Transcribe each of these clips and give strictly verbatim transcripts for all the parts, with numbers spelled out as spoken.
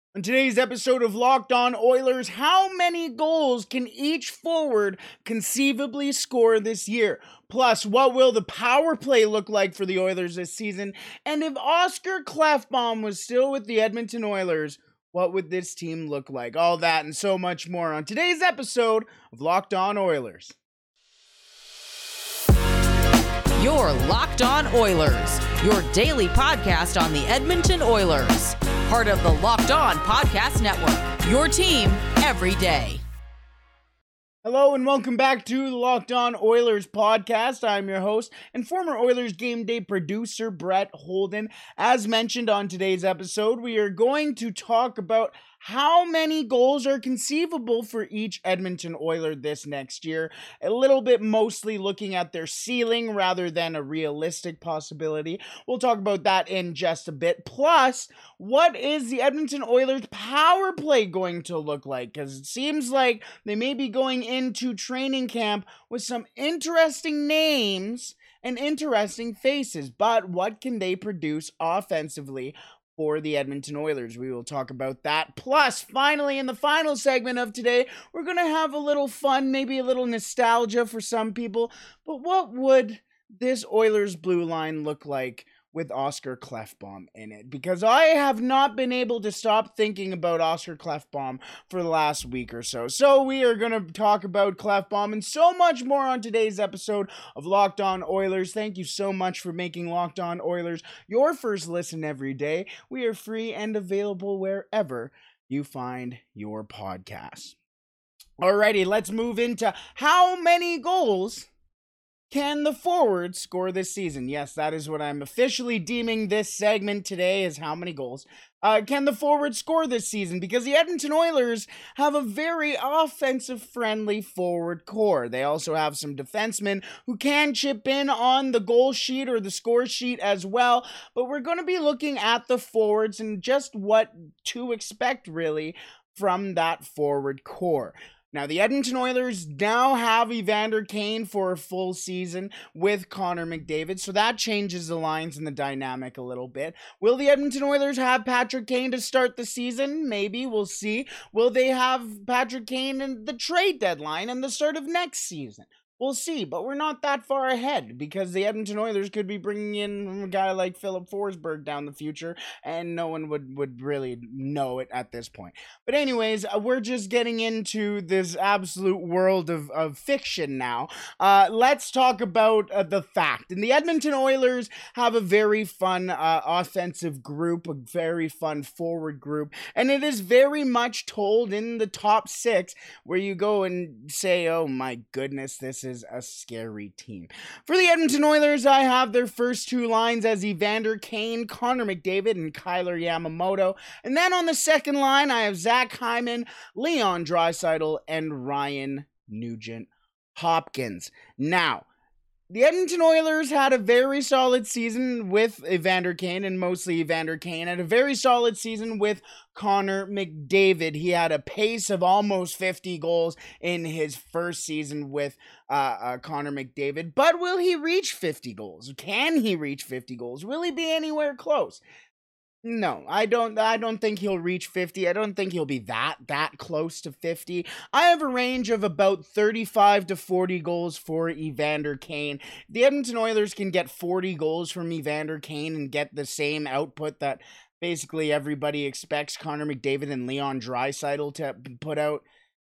On today's episode of Locked On Oilers, how many goals can each forward conceivably score this year? Plus, what will the power play look like for the Oilers this season? And if Oscar Klefbom was still with the Edmonton Oilers, what would this team look like? All that and so much more on today's episode of Locked On Oilers. You're Locked On Oilers, your daily podcast on the Edmonton Oilers. Part of the Locked On Podcast Network, your team every day. Hello and welcome back to the Locked On Oilers podcast. I'm your host and former Oilers Game Day producer, Brett Holden. As mentioned on today's episode, we are going to talk about how many goals are conceivable for each Edmonton Oiler this next year. A little bit mostly looking at their ceiling rather than a realistic possibility. We'll talk about that in just a bit. Plus, what is the Edmonton Oilers power play going to look like? Because it seems like they may be going into training camp with some interesting names and interesting faces. But what can they produce offensively for the Edmonton Oilers? We will talk about that. Plus, finally, in the final segment of today, we're going to have a little fun, maybe a little nostalgia for some people. But what would this Oilers blue line look like with Oscar Klefbom in it? Because I have not been able to stop thinking about Oscar Klefbom for the last week or so. So we are going to talk about Klefbom and so much more on today's episode of Locked On Oilers. Thank you so much for making Locked On Oilers your first listen every day. We are free and available wherever you find your podcasts. Alrighty, let's move into how many goals can the forward score this season? Yes, that is what I'm officially deeming this segment today, is how many goals uh, can the forward score this season? Because the Edmonton Oilers have a very offensive-friendly forward core. They also have some defensemen who can chip in on the goal sheet or the score sheet as well. But we're going to be looking at the forwards and just what to expect, really, from that forward core. Now, the Edmonton Oilers now have Evander Kane for a full season with Connor McDavid, so that changes the lines and the dynamic a little bit. Will the Edmonton Oilers have Patrick Kane to start the season? Maybe, we'll see. Will they have Patrick Kane in the trade deadline and the start of next season? We'll see, but we're not that far ahead because the Edmonton Oilers could be bringing in a guy like Philip Forsberg down the future, and no one would, would really know it at this point. But anyways, uh, we're just getting into this absolute world of, of fiction now. Uh, let's talk about uh, the fact. And the Edmonton Oilers have a very fun uh, offensive group, a very fun forward group, and it is very much told in the top six where you go and say, oh my goodness, this is is a scary team. For the Edmonton Oilers, I have their first two lines as Evander Kane, Connor McDavid, and Kailer Yamamoto. And then on the second line, I have Zach Hyman, Leon Draisaitl, and Ryan Nugent-Hopkins. Now, the Edmonton Oilers had a very solid season with Evander Kane, and mostly Evander Kane had a very solid season with Connor McDavid. He had a pace of almost fifty goals in his first season with uh, uh, Connor McDavid. But will he reach fifty goals? Can he reach fifty goals? Will he be anywhere close? No, I don't I don't think he'll reach fifty. I don't think he'll be that that close to fifty. I have a range of about thirty-five to forty goals for Evander Kane. The Edmonton Oilers can get forty goals from Evander Kane and get the same output that basically everybody expects Connor McDavid and Leon Draisaitl to put out.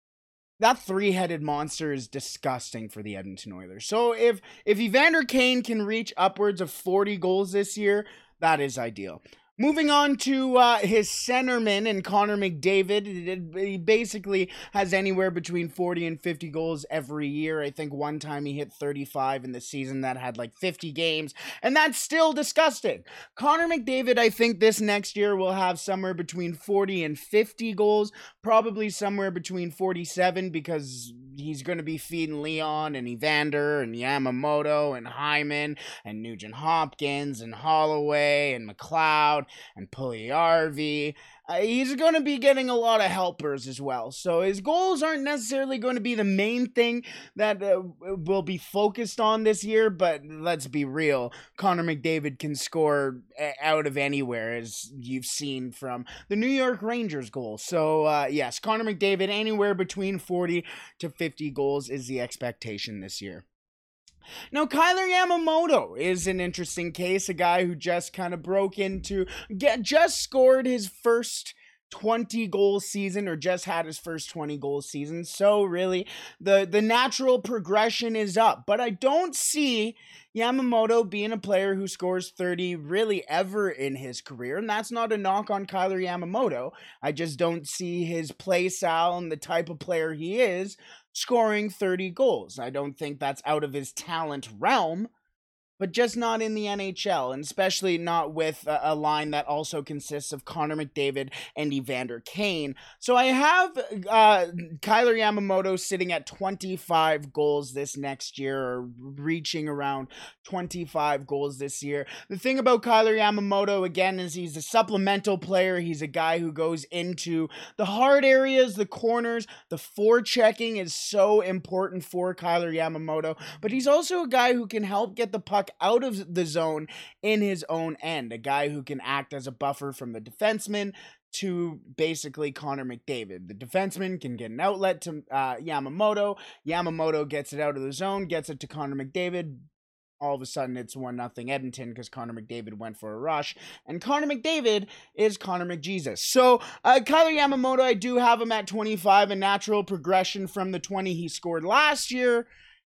That three-headed monster is disgusting for the Edmonton Oilers. So if if Evander Kane can reach upwards of forty goals this year, that is ideal. Moving on to uh, his centerman and Connor McDavid, he basically has anywhere between forty and fifty goals every year. I think one time he hit thirty-five in the season that had like fifty games, and that's still disgusting. Connor McDavid, I think this next year will have somewhere between forty and fifty goals, probably somewhere between forty-seven because he's going to be feeding Leon and Evander and Yamamoto and Hyman and Nugent Hopkins and Holloway and McLeod and Puljujarvi. uh, he's going to be getting a lot of helpers as well. So his goals aren't necessarily going to be the main thing that uh, will be focused on this year, but let's be real. Connor McDavid can score out of anywhere, as you've seen from the New York Rangers goal. So uh, yes, Connor McDavid, anywhere between forty to fifty goals is the expectation this year. Now, Kailer Yamamoto is an interesting case, a guy who just kind of broke into, get, just scored his first twenty goal season, or just had his first twenty goal season. So really, the, the natural progression is up. But I don't see Yamamoto being a player who scores thirty really ever in his career. And that's not a knock on Kailer Yamamoto. I just don't see his play style and the type of player he is scoring thirty goals. I don't think that's out of his talent realm, but just not in the N H L, and especially not with a, a line that also consists of Connor McDavid and Evander Kane. So I have uh, Kailer Yamamoto sitting at twenty-five goals this next year, or reaching around twenty-five goals this year. The thing about Kailer Yamamoto, again, is he's a supplemental player. He's a guy who goes into the hard areas, the corners. The forechecking is so important for Kailer Yamamoto, but he's also a guy who can help get the puck out of the zone in his own end, a guy who can act as a buffer from the defenseman to basically Connor McDavid. The defenseman can get an outlet to uh, Yamamoto. Yamamoto gets it out of the zone, gets it to Connor McDavid. All of a sudden, it's one nothing Edmonton because Connor McDavid went for a rush. And Connor McDavid is Connor McJesus. So, uh, Kailer Yamamoto, I do have him at twenty-five, a natural progression from the twenty he scored last year.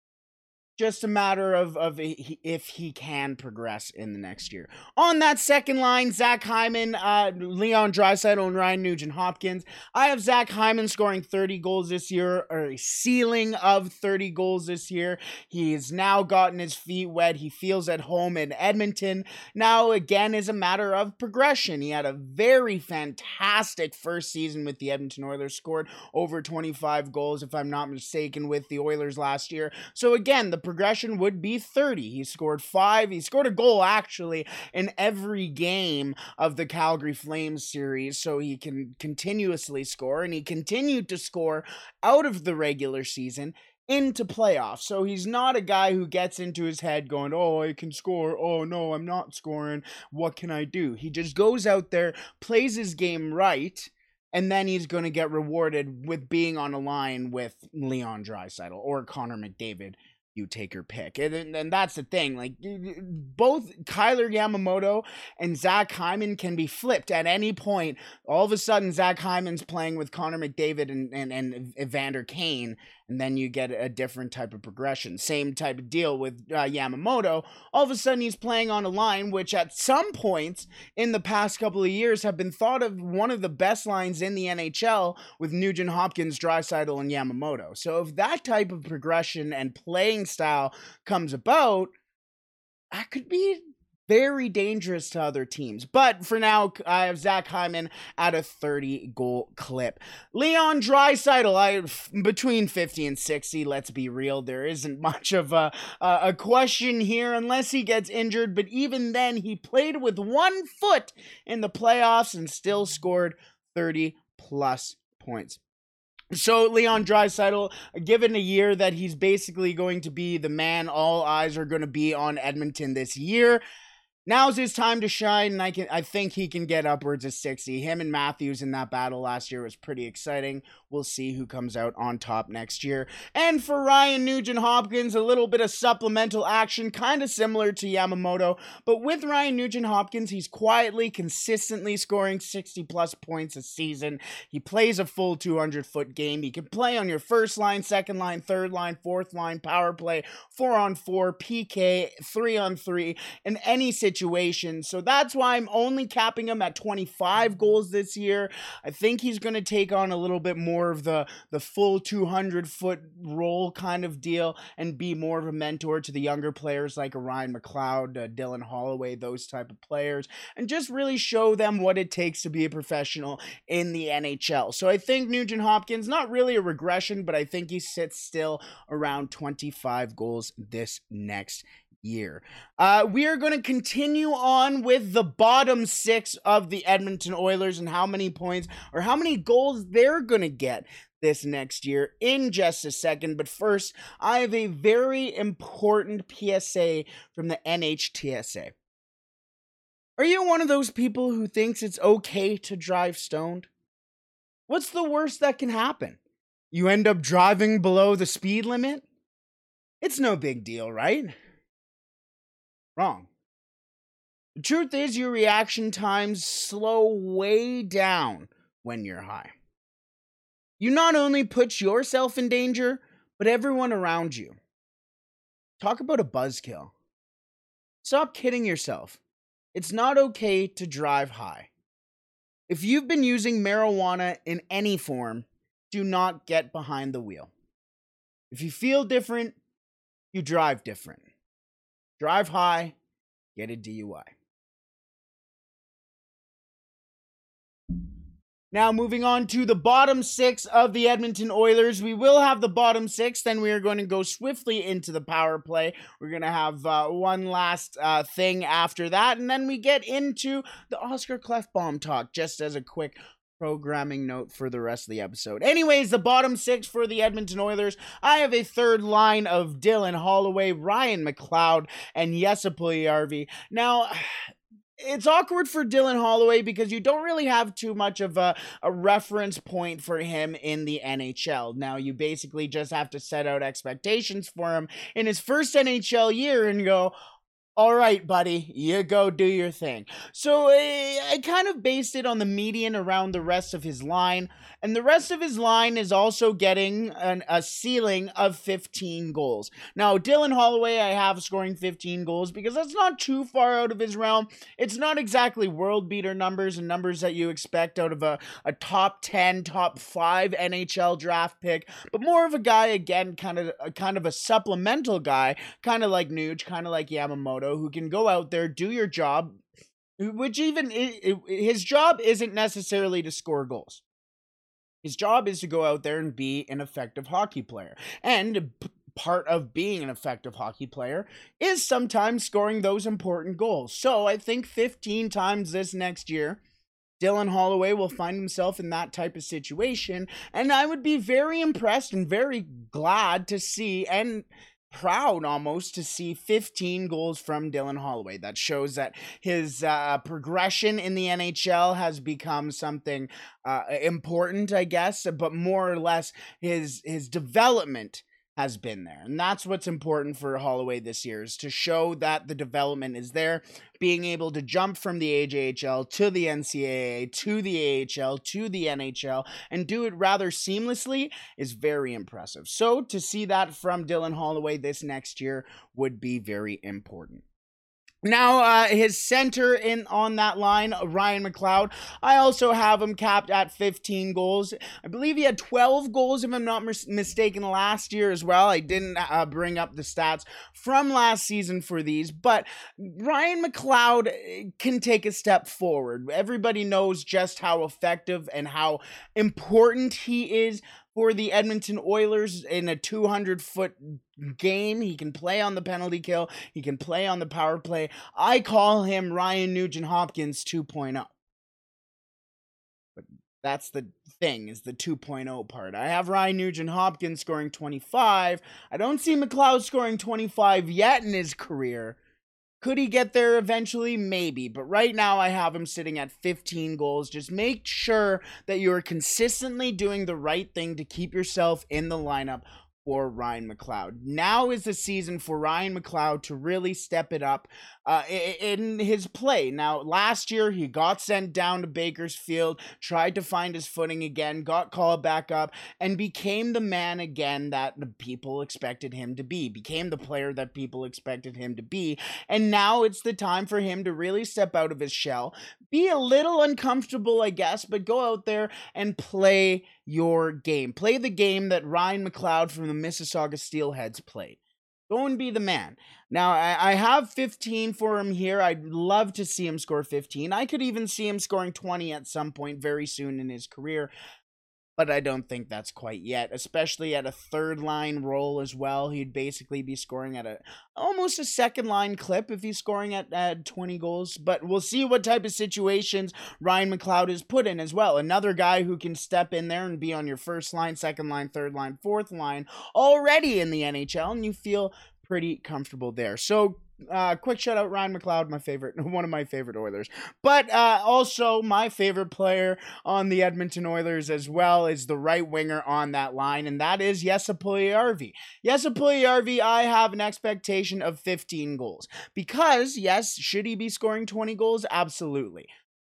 Just a matter of, of if he can progress in the next year. On that second line, Zach Hyman, uh, Leon Draisaitl, and Ryan Nugent-Hopkins. I have Zach Hyman scoring thirty goals this year, or a ceiling of thirty goals this year. He has now gotten his feet wet. He feels at home in Edmonton. Now, again, is a matter of progression. He had a very fantastic first season with the Edmonton Oilers, scored over twenty-five goals, if I'm not mistaken, with the Oilers last year. So again, the progression would be thirty. He scored five. He scored a goal, actually, in every game of the Calgary Flames series, so he can continuously score, and he continued to score out of the regular season into playoffs. So he's not a guy who gets into his head going, oh, I can score. Oh, no, I'm not scoring. What can I do? He just goes out there, plays his game right, and then he's going to get rewarded with being on a line with Leon Draisaitl or Connor McDavid. You take your pick. And, and that's the thing. Like, both Kailer Yamamoto and Zach Hyman can be flipped at any point. All of a sudden, Zach Hyman's playing with Connor McDavid and, and, and Evander Kane, and then you get a different type of progression. Same type of deal with uh, Yamamoto. All of a sudden, he's playing on a line which at some points in the past couple of years have been thought of one of the best lines in the N H L, with Nugent-Hopkins, Draisaitl, and Yamamoto. So if that type of progression and playing style comes about, that could be very dangerous to other teams. But for now, I have Zach Hyman at a thirty goal clip. Leon Draisaitl, I between fifty and sixty. Let's be real, there isn't much of a, a a question here unless he gets injured. But even then, he played with one foot in the playoffs and still scored thirty plus points. So Leon Draisaitl, given a year that he's basically going to be the man, all eyes are going to be on Edmonton this year. Now's his time to shine, and I can I think he can get upwards of sixty. Him and Matthews in that battle last year was pretty exciting. We'll see who comes out on top next year. And for Ryan Nugent-Hopkins, a little bit of supplemental action, kind of similar to Yamamoto. But with Ryan Nugent-Hopkins, he's quietly, consistently scoring sixty plus points a season. He plays a full two hundred foot game. He can play on your first line, second line, third line, fourth line, power play, four on four, P K, three on three, in any situation. Situation. So that's why I'm only capping him at twenty-five goals this year. I think he's going to take on a little bit more of the, the full two hundred foot role kind of deal and be more of a mentor to the younger players like Ryan McLeod, uh, Dylan Holloway, those type of players, and just really show them what it takes to be a professional in the N H L. So I think Nugent-Hopkins, not really a regression, but I think he sits still around twenty-five goals this next year. Uh, we are going to continue on with the bottom six of the Edmonton Oilers and how many points or how many goals they're going to get this next year in just a second. But first, I have a very important P S A from the N H T S A. Are you one of those people who thinks it's okay to drive stoned? What's the worst that can happen? You end up driving below the speed limit? It's no big deal, right? Wrong. The truth is, your reaction times slow way down when you're high. You not only put yourself in danger, but everyone around you. Talk about a buzzkill. Stop kidding yourself. It's not okay to drive high. If you've been using marijuana in any form, do not get behind the wheel. If you feel different, you drive different. Drive high, get a D U I. Now, moving on to the bottom six of the Edmonton Oilers. We will have the bottom six, then we are going to go swiftly into the power play. We're going to have uh, one last uh, thing after that, and then we get into the Oscar Klefbom talk, just as a quick programming note for the rest of the episode. Anyways, the bottom six for the Edmonton Oilers. I have a third line of Dylan Holloway, Ryan McLeod, and Jesse Puljujarvi. Now, it's awkward for Dylan Holloway because you don't really have too much of a, a reference point for him in the N H L. Now, you basically just have to set out expectations for him in his first N H L year and go, all right, buddy, you go do your thing. So I, I kind of based it on the median around the rest of his line. And the rest of his line is also getting an, a ceiling of fifteen goals. Now, Dylan Holloway, I have scoring fifteen goals because that's not too far out of his realm. It's not exactly world beater numbers and numbers that you expect out of a, a top ten, top five N H L draft pick, but more of a guy, again, kind of, kind of a supplemental guy, kind of like Nuge, kind of like Yamamoto, who can go out there, do your job, which even, his job isn't necessarily to score goals. His job is to go out there and be an effective hockey player. And p- part of being an effective hockey player is sometimes scoring those important goals. So I think fifteen times this next year, Dylan Holloway will find himself in that type of situation. And I would be very impressed and very glad to see, and proud almost, to see fifteen goals from Dylan Holloway. That shows that his uh, progression in the N H L has become something uh, important, I guess, but more or less his his development has been there. And that's what's important for Holloway this year, is to show that the development is there, being able to jump from the A J H L to the N C double A, to the A H L, to the N H L, and do it rather seamlessly is very impressive. So to see that from Dylan Holloway this next year would be very important. Now, uh, his center in on that line, Ryan McLeod, I also have him capped at fifteen goals. I believe he had twelve goals, if I'm not mis- mistaken, last year as well. I didn't uh, bring up the stats from last season for these, but Ryan McLeod can take a step forward. Everybody knows just how effective and how important he is for the Edmonton Oilers in a two hundred foot game. He can play on the penalty kill. He can play on the power play. I call him Ryan Nugent-Hopkins two point oh. But that's the thing, is the two point oh part. I have Ryan Nugent-Hopkins scoring twenty-five. I don't see McLeod scoring twenty-five yet in his career. Could he get there eventually? Maybe. But right now I have him sitting at fifteen goals. Just make sure that you're consistently doing the right thing to keep yourself in the lineup for Ryan McLeod. Now is the season for Ryan McLeod to really step it up uh, in his play. Now, last year he got sent down to Bakersfield, tried to find his footing again, got called back up, and became the man again that the people expected him to be, became the player that people expected him to be. And now it's the time for him to really step out of his shell, be a little uncomfortable, I guess, but go out there and play your game. Play the game that Ryan McLeod from the Mississauga Steelheads played. Go and be the man. Now, I, I have fifteen for him here. I'd love to see him score fifteen. I could even see him scoring twenty at some point very soon in his career. but I don't think that's quite yet, especially at a third line role as well. He'd basically be scoring at a almost a second line clip if he's scoring at, at twenty goals, but we'll see what type of situations Ryan McLeod is put in as well. Another guy who can step in there and be on your first line, second line, third line, fourth line already in the N H L, and you feel pretty comfortable there. So Uh, quick shout out Ryan McLeod, my favorite, one of my favorite Oilers. But uh, also my favorite player on the Edmonton Oilers as well is the right winger on that line, and that is Jesse Puljujarvi. Jesse Puljujarvi, I have an expectation of fifteen goals. Because, yes, should he be scoring twenty goals? Absolutely.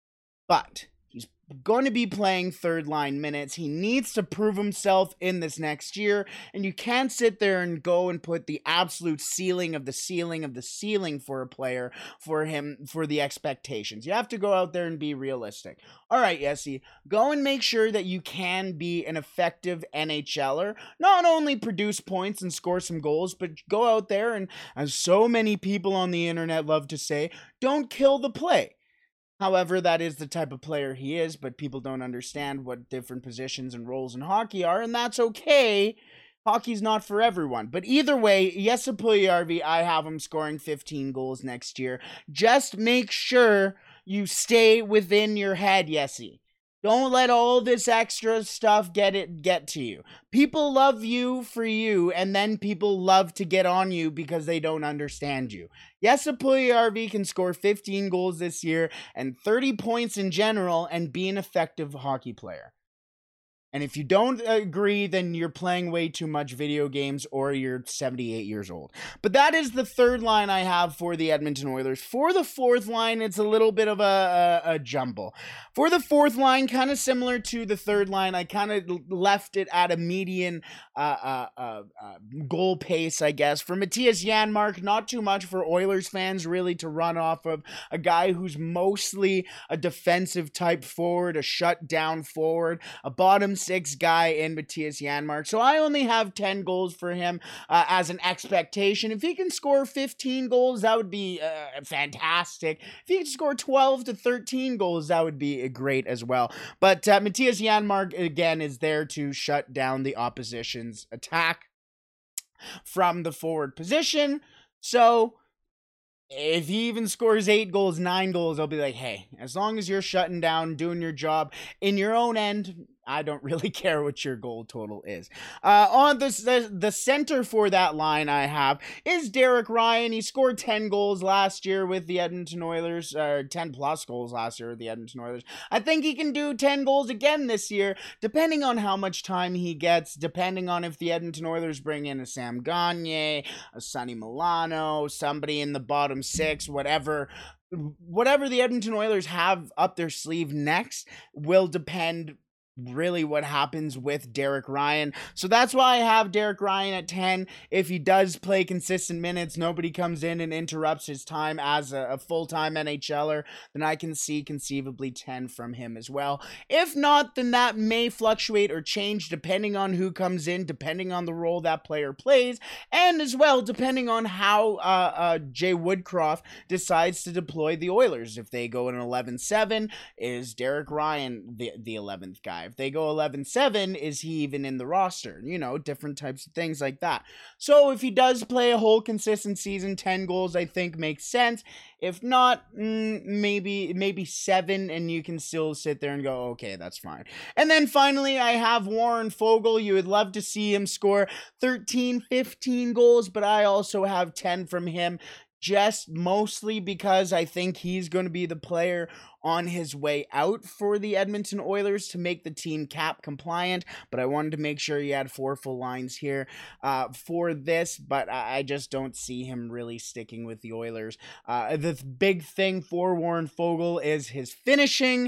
But he's going to be playing third line minutes. He needs to prove himself in this next year, and you can't sit there and go and put the absolute ceiling of the ceiling of the ceiling for a player for him for the expectations. You have to go out there and be realistic. All right, Jesse, go and make sure that you can be an effective NHLer, not only produce points and score some goals, but go out there and, as so many people on the internet love to say, don't kill the play. However, that is the type of player he is, but people don't understand what different positions and roles in hockey are, and that's okay. Hockey's not for everyone. But either way, Jesse Puljujarvi, I have him scoring fifteen goals next year. Just make sure you stay within your head, Jesse. Don't let all this extra stuff get it get to you. People love you for you, and then people love to get on you because they don't understand you. Jesse Puljujarvi can score fifteen goals this year and thirty points in general and be an effective hockey player. And if you don't agree, then you're playing way too much video games or you're seventy-eight years old. But that is the third line I have for the Edmonton Oilers. For the fourth line, it's a little bit of a, a, a jumble. For the fourth line, kind of similar to the third line, I kind of left it at a median uh, uh, uh, uh, goal pace, I guess. For Mattias Janmark, not too much for Oilers fans really to run off of. A guy who's mostly a defensive type forward, a shutdown forward, a bottom six guy in Mattias Janmark. So I only have ten goals for him uh, as an expectation. If he can score fifteen goals, that would be uh, fantastic. If he can score twelve to thirteen goals, that would be great as well. But uh, Mattias Janmark, again, is there to shut down the opposition's attack from the forward position. So if he even scores eight goals, nine goals, I'll be like, hey, as long as you're shutting down, doing your job in your own end, I don't really care what your goal total is. Uh, on this, the, the center for that line I have is Derek Ryan. He scored ten goals last year with the Edmonton Oilers, uh, ten plus goals last year with the Edmonton Oilers. I think he can do ten goals again this year, depending on how much time he gets, depending on if the Edmonton Oilers bring in a Sam Gagner, a Sonny Milano, somebody in the bottom six, whatever. Whatever the Edmonton Oilers have up their sleeve next will depend really what happens with Derek Ryan. So that's why I have Derek Ryan at ten. If he does play consistent minutes, nobody comes in and interrupts his time as a, a full-time NHLer, then I can see conceivably ten from him as well. If not, then that may fluctuate or change depending on who comes in, depending on the role that player plays, and as well depending on how uh, uh, Jay Woodcroft decides to deploy the Oilers. If they go an eleven seven, is Derek Ryan the, the eleventh guy? If they go eleven seven, is he even in the roster? You know, different types of things like that. So if he does play a whole consistent season, ten goals I think makes sense. If not, mm, maybe maybe seven, and you can still sit there and go, okay, that's fine. And then finally, I have Warren Foegele. You would love to see him score thirteen, fifteen goals, but I also have ten from him, just mostly because I think he's going to be the player on his way out for the Edmonton Oilers to make the team cap compliant. But I wanted to make sure you had four full lines here uh, for this, but I just don't see him really sticking with the Oilers. Uh, the big thing for Warren Foegele is his finishing,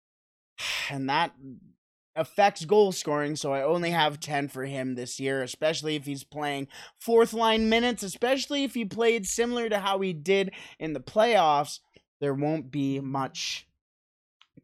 and that affects goal scoring, so I only have ten for him this year, especially if he's playing fourth line minutes, especially if he played similar to how he did in the playoffs. There won't be much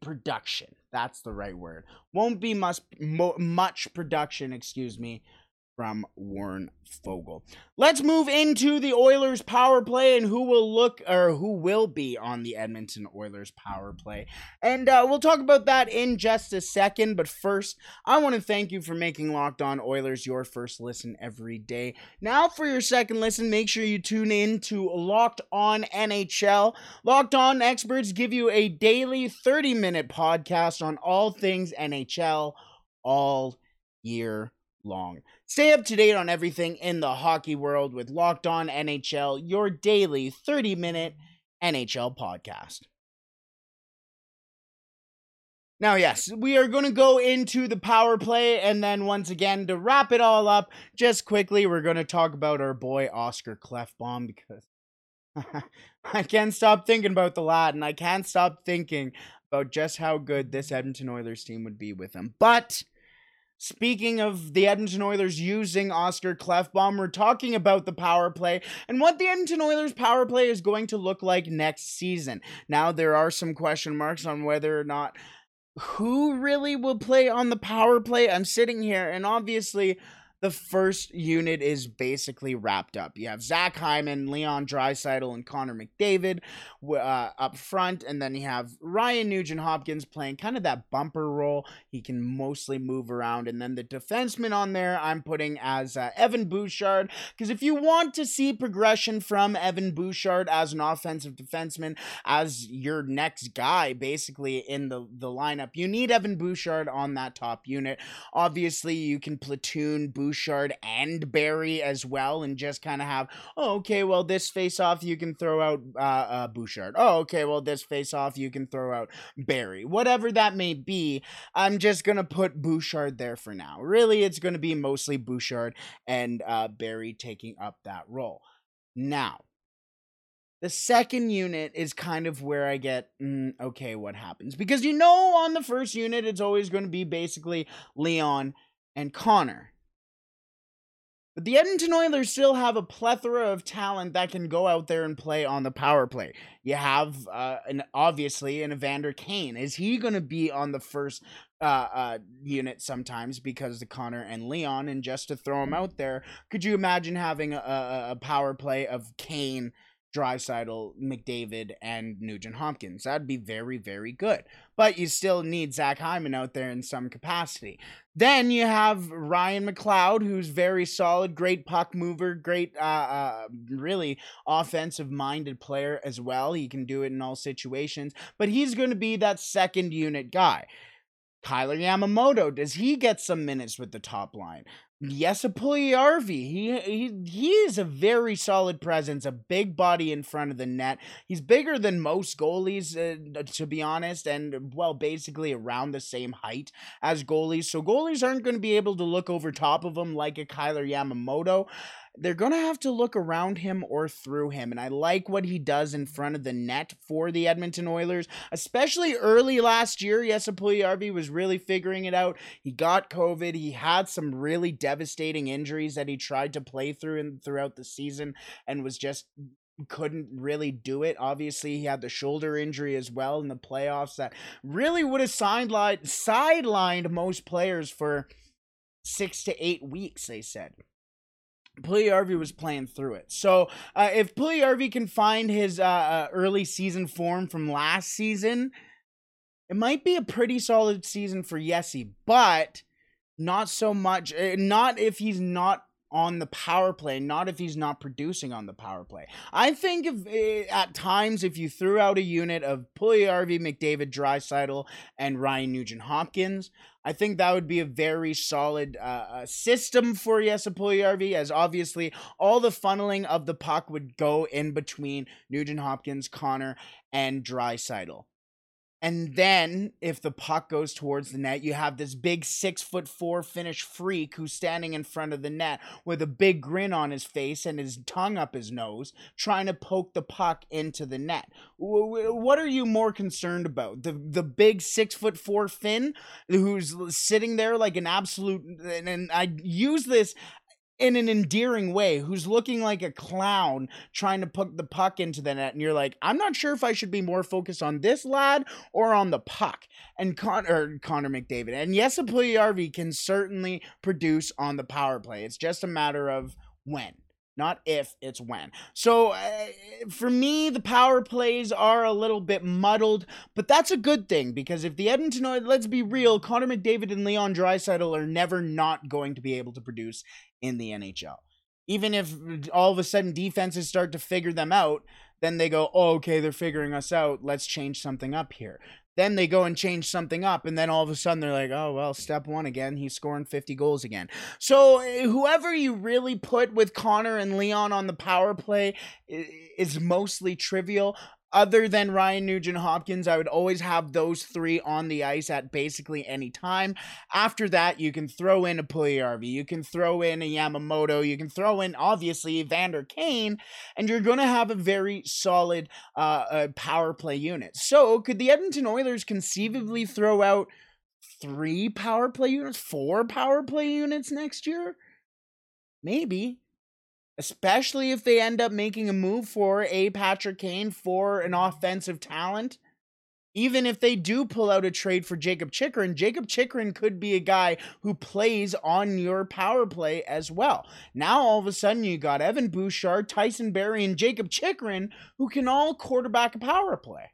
production. That's the right word. Won't be much, mo- much production, excuse me, from Warren Foegele. Let's move into the Oilers power play and who will look or who will be on the Edmonton Oilers power play. And uh, we'll talk about that in just a second. But first, I want to thank you for making Locked On Oilers your first listen every day. Now for your second listen, make sure you tune in to Locked On N H L. Locked On experts give you a daily thirty minute podcast on all things N H L all year long. Stay up to date on everything in the hockey world with Locked On N H L, your daily thirty minute N H L podcast. Now, yes, we are going to go into the power play, and then once again, to wrap it all up, just quickly, we're going to talk about our boy Oscar Klefbom, because I can't stop thinking about the lad, and I can't stop thinking about just how good this Edmonton Oilers team would be with him. But speaking of the Edmonton Oilers using Oscar Klefbom, we're talking about the power play and what the Edmonton Oilers power play is going to look like next season. Now, there are some question marks on whether or not who really will play on the power play. I'm sitting here, and obviously the first unit is basically wrapped up. You have Zach Hyman, Leon Draisaitl, and Connor McDavid uh, up front, and then you have Ryan Nugent-Hopkins playing kind of that bumper role. He can mostly move around, and then the defenseman on there I'm putting as uh, Evan Bouchard, because if you want to see progression from Evan Bouchard as an offensive defenseman, as your next guy basically in the, the lineup, you need Evan Bouchard on that top unit. Obviously, you can platoon Bouchard Bouchard and Barrie as well, and just kind of have, oh, okay, well, this face-off, you can throw out uh, uh, Bouchard. Oh, okay, well, this face-off, you can throw out Barrie. Whatever that may be, I'm just going to put Bouchard there for now. Really, it's going to be mostly Bouchard and uh, Barrie taking up that role. Now, the second unit is kind of where I get, mm, okay, what happens? Because you know on the first unit, it's always going to be basically Leon and Connor. But the Edmonton Oilers still have a plethora of talent that can go out there and play on the power play. You have, uh, an obviously, an Evander Kane. Is he going to be on the first uh, uh, unit sometimes because of Connor and Leon? And just to throw him out there, could you imagine having a, a, a power play of Kane, Draisaitl, McDavid, and Nugent-Hopkins? That'd be very, very good. But you still need Zach Hyman out there in some capacity. Then you have Ryan McLeod, who's very solid, great puck mover, great, uh, uh, really offensive-minded player as well. He can do it in all situations, but he's going to be that second unit guy. Kailer Yamamoto, does he get some minutes with the top line? Jesse Puljujarvi, he, he he is a very solid presence, a big body in front of the net. He's bigger than most goalies, uh, to be honest, and, well, basically around the same height as goalies. So goalies aren't going to be able to look over top of him like a Kailer Yamamoto. They're going to have to look around him or through him, and I like what he does in front of the net for the Edmonton Oilers, especially early last year. Jesse Puljujarvi was really figuring it out. He got COVID. He had some really devastating injuries that he tried to play through and throughout the season and was just couldn't really do it. Obviously, he had the shoulder injury as well in the playoffs that really would have sidelined, sidelined most players for six to eight weeks, they said. Puljujarvi was playing through it. So uh, if Puljujarvi can find his uh, uh, early season form from last season, it might be a pretty solid season for Jesse, but not so much. Uh, not if he's not on the power play, not if he's not producing on the power play. I think if uh, at times if you threw out a unit of Puljujarvi, McDavid, Draisaitl, and Ryan Nugent-Hopkins, I think that would be a very solid uh, uh, system for Jesse Puljujarvi, as obviously all the funneling of the puck would go in between Nugent-Hopkins, Connor, and Draisaitl. And then, if the puck goes towards the net, you have this big six foot four Finnish freak who's standing in front of the net with a big grin on his face and his tongue up his nose, trying to poke the puck into the net. What are you more concerned about? The the big six foot four Finn who's sitting there like an absolute, and I use this in an endearing way, who's looking like a clown trying to put the puck into the net, and you're like, I'm not sure if I should be more focused on this lad or on the puck. And Con- or Connor McDavid. And yes, Puljujarvi can certainly produce on the power play. It's just a matter of when. Not if, it's when. So, uh, for me, the power plays are a little bit muddled, but that's a good thing, because if the Edmonton Oilers, let's be real, Connor McDavid and Leon Draisaitl are never not going to be able to produce in the N H L. Even if all of a sudden defenses start to figure them out, then they go, oh, okay, they're figuring us out, let's change something up here. Then they go and change something up, and then all of a sudden they're like, oh, well, step one again, he's scoring fifty goals again. So whoever you really put with Connor and Leon on the power play is mostly trivial. Other than Ryan Nugent-Hopkins, I would always have those three on the ice at basically any time. After that, you can throw in a Puljujarvi, you can throw in a Yamamoto, you can throw in, obviously, Evander Kane, and you're going to have a very solid uh, uh, power play unit. So, could the Edmonton Oilers conceivably throw out three power play units, four power play units next year? Maybe. Especially if they end up making a move for a Patrick Kane, for an offensive talent. Even if they do pull out a trade for Jakob Chychrun, Jakob Chychrun could be a guy who plays on your power play as well. Now, all of a sudden, you got Evan Bouchard, Tyson Barrie, and Jakob Chychrun, who can all quarterback a power play.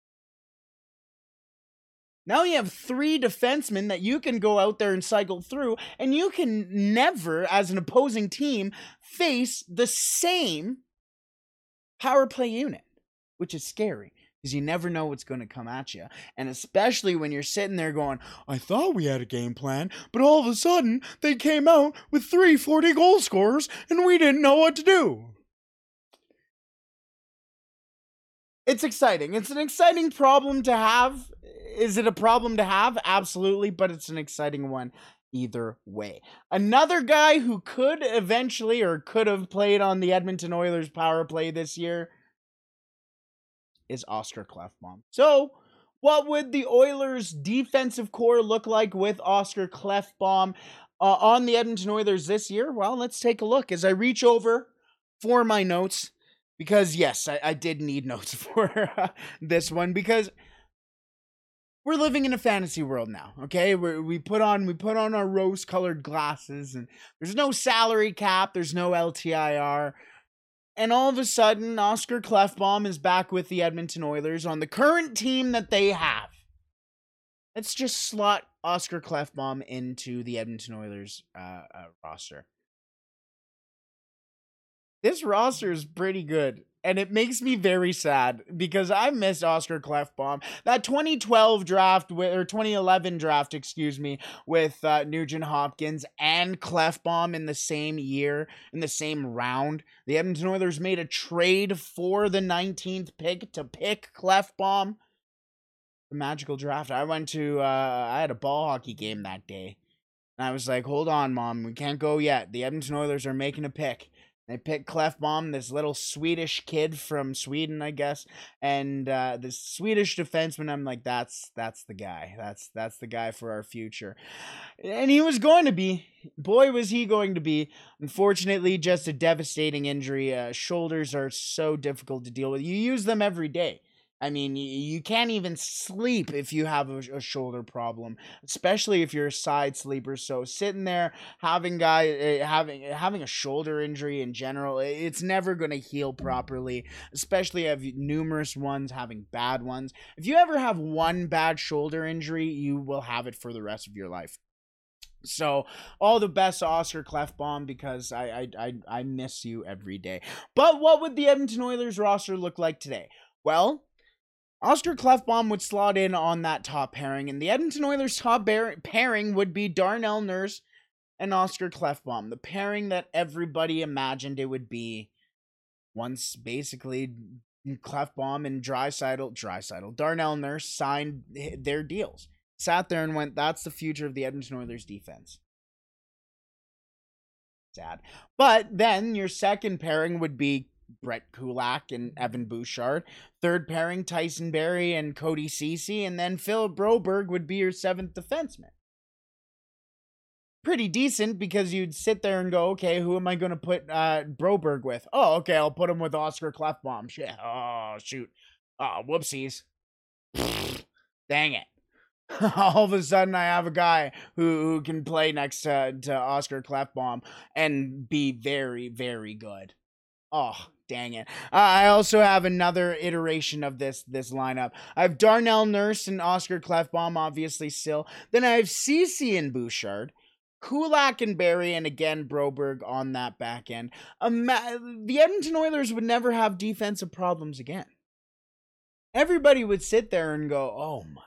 Now you have three defensemen that you can go out there and cycle through, and you can never, as an opposing team, face the same power play unit, which is scary, because you never know what's going to come at you. And especially when you're sitting there going, I thought we had a game plan, but all of a sudden, they came out with three forty goal scorers, and we didn't know what to do. It's exciting. It's an exciting problem to have. Is it a problem to have? Absolutely, but it's an exciting one either way. Another guy who could eventually, or could have played on the Edmonton Oilers power play this year, is Oscar Klefbom. So, what would the Oilers defensive core look like with Oscar Klefbom uh, on the Edmonton Oilers this year? Well, let's take a look as I reach over for my notes, because yes, I, I did need notes for uh, this one, because we're living in a fantasy world now, okay? We're, we put on we put on our rose-colored glasses, and there's no salary cap, there's no L T I R, and all of a sudden, Oscar Klefbom is back with the Edmonton Oilers on the current team that they have. Let's just slot Oscar Klefbom into the Edmonton Oilers uh, uh, roster. This roster is pretty good. And it makes me very sad, because I miss Oscar Klefbom. That twenty twelve draft, with, or twenty eleven draft, excuse me, with uh, Nugent-Hopkins and Klefbom in the same year, in the same round. The Edmonton Oilers made a trade for the nineteenth pick to pick Klefbom. The magical draft. I went to, uh, I had a ball hockey game that day. And I was like, hold on, Mom, we can't go yet. The Edmonton Oilers are making a pick. They picked Klefbom, this little Swedish kid from Sweden, I guess, and uh, this Swedish defenseman. I'm like, that's that's the guy. That's that's the guy for our future. And he was going to be. Boy, was he going to be. Unfortunately, just a devastating injury. Uh, shoulders are so difficult to deal with. You use them every day. I mean, you, you can't even sleep if you have a, a shoulder problem, especially if you're a side sleeper. So sitting there having guy uh, having having a shoulder injury in general, it's never going to heal properly. Especially if numerous ones having bad ones. If you ever have one bad shoulder injury, you will have it for the rest of your life. So, all the best to Oscar Klefbom, because I, I I I miss you every day. But what would the Edmonton Oilers roster look like today? Well, Oscar Klefbom would slot in on that top pairing, and the Edmonton Oilers' top bear- pairing would be Darnell Nurse and Oscar Klefbom, the pairing that everybody imagined it would be once basically Klefbom and Draisaitl, Draisaitl, Darnell Nurse signed their deals. Sat there and went, that's the future of the Edmonton Oilers defense. Sad. But then your second pairing would be Brett Kulak and Evan Bouchard. Third pairing, Tyson Barrie and Cody Ceci. And then Philip Broberg would be your seventh defenseman. pretty decent because you'd sit there and go, okay, who am I going to put uh, Broberg with? Oh, okay, I'll put him with Oscar Klefbom. Shit. Oh, shoot. Oh, whoopsies. Dang it. All of a sudden, I have a guy who, who can play next to, to Oscar Klefbom and be very, very good. Oh, dang it. Uh, I also have another iteration of this this lineup. I have Darnell Nurse and Oscar Klefbom, obviously still. Then I have Ceci and Bouchard. Kulak and Barrie, and again, Broberg on that back end. Um, the Edmonton Oilers would never have defensive problems again. Everybody would sit there and go, oh my,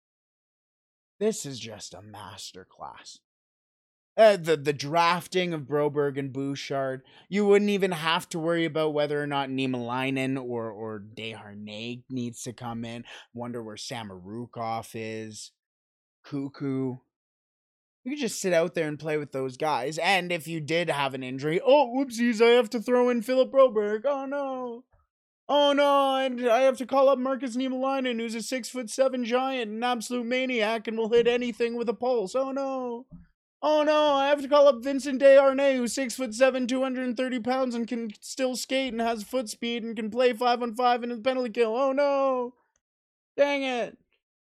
this is just a masterclass. Uh, the, the drafting of Broberg and Bouchard, you wouldn't even have to worry about whether or not Niemelainen or, or Desharnais needs to come in. Wonder where Samorukov is. Cuckoo. You could just sit out there and play with those guys. And if you did have an injury, oh, whoopsies, I have to throw in Philip Broberg. Oh, no. Oh, no, and I have to call up Marcus Niemelainen, who's a six foot seven giant, an absolute maniac, and will hit anything with a pulse. Oh, no. Oh, no, I have to call up Vincent Desharnais, who's six foot seven, two hundred thirty pounds, and can still skate and has foot speed and can play five on five in a penalty kill. Oh, no. Dang it.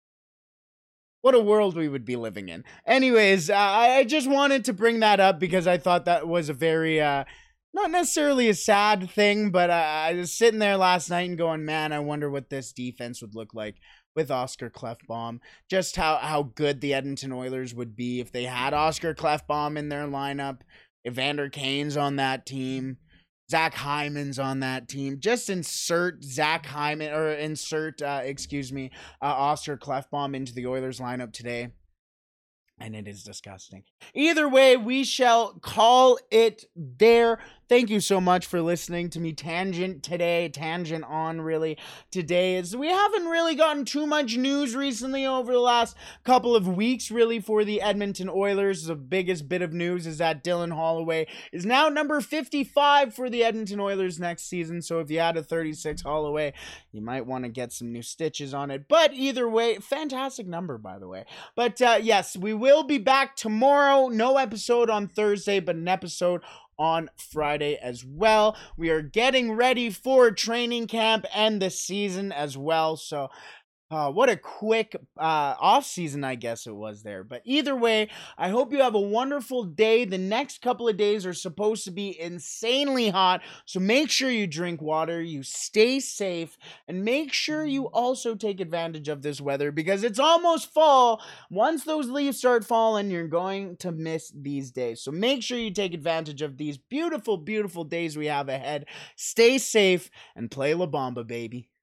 What a world we would be living in. Anyways, uh, I just wanted to bring that up because I thought that was a very, uh, not necessarily a sad thing, but uh, I was sitting there last night and going, man, I wonder what this defense would look like with Oscar Klefbom. Just how, how good the Edmonton Oilers would be if they had Oscar Klefbom in their lineup, Evander Kane's on that team, Zach Hyman's on that team. Just insert Zach Hyman, or insert, uh, excuse me, uh, Oscar Klefbom into the Oilers lineup today. And it is disgusting. Either way, we shall call it there. Thank you so much for listening to me tangent today, tangent on really today. Is we haven't really gotten too much news recently over the last couple of weeks really for the Edmonton Oilers. The biggest bit of news is that Dylan Holloway is now number fifty-five for the Edmonton Oilers next season. So if you had a thirty-six Holloway, you might want to get some new stitches on it. But either way, fantastic number, by the way. But uh, yes, we will be back tomorrow. No episode on Thursday, but an episode on Friday as well. We are getting ready for training camp and the season as well. So uh, what a quick uh, off season, I guess it was there. But either way, I hope you have a wonderful day. The next couple of days are supposed to be insanely hot. So make sure you drink water, you stay safe, and make sure you also take advantage of this weather because it's almost fall. Once those leaves start falling, you're going to miss these days. So make sure you take advantage of these beautiful, beautiful days we have ahead. Stay safe and play La Bamba, baby.